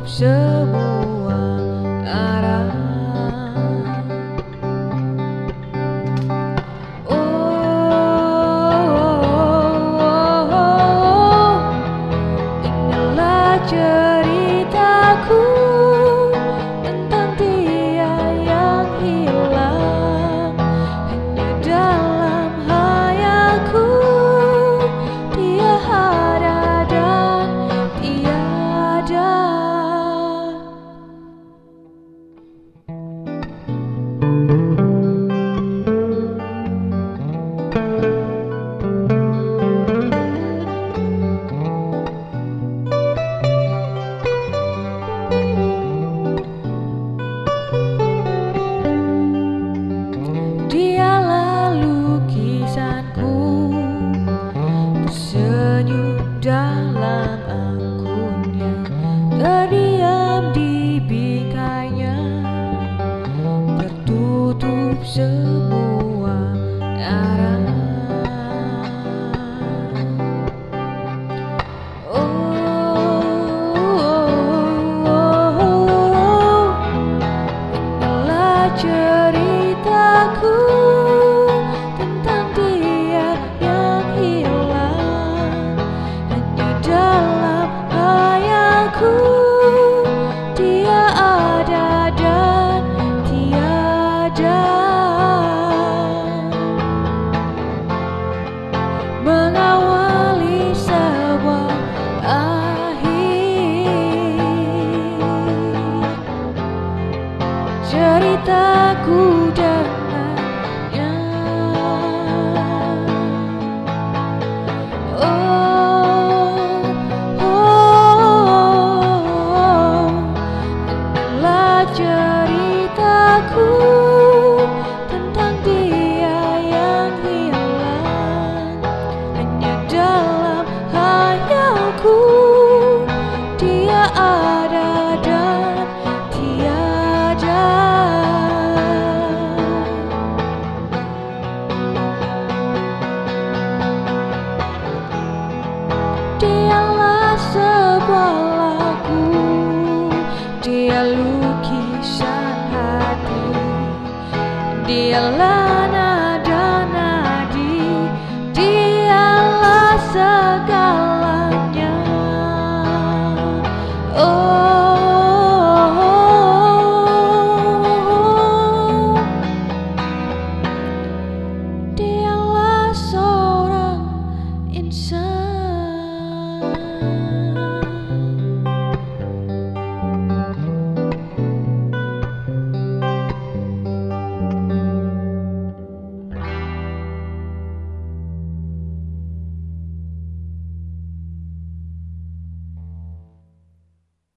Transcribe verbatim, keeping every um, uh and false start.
semua arah. Oh, oh, oh, oh. Inilah ceritaku tentang dia yang hilang hanya dalam hayalku. Dia ada dan tiada. Dialah lukisanku, tersenyum dalam akunnya, terdiam di bingkainya, tertutup semua arah. Oh, oh, oh, oh. Inilah ceritaku tentang dia yang hilang hanya dalam hayalku. Dia ada dan tiada. Mengawali sebuah akhir, ceritaku dengannya. Oh, oh, oh. Inilah ceritaku tentang dia yang hilang hanya dalam hayalku. Dia ada dan tiada. Dialah sebuah lagu, dia lukisan hati. Dialah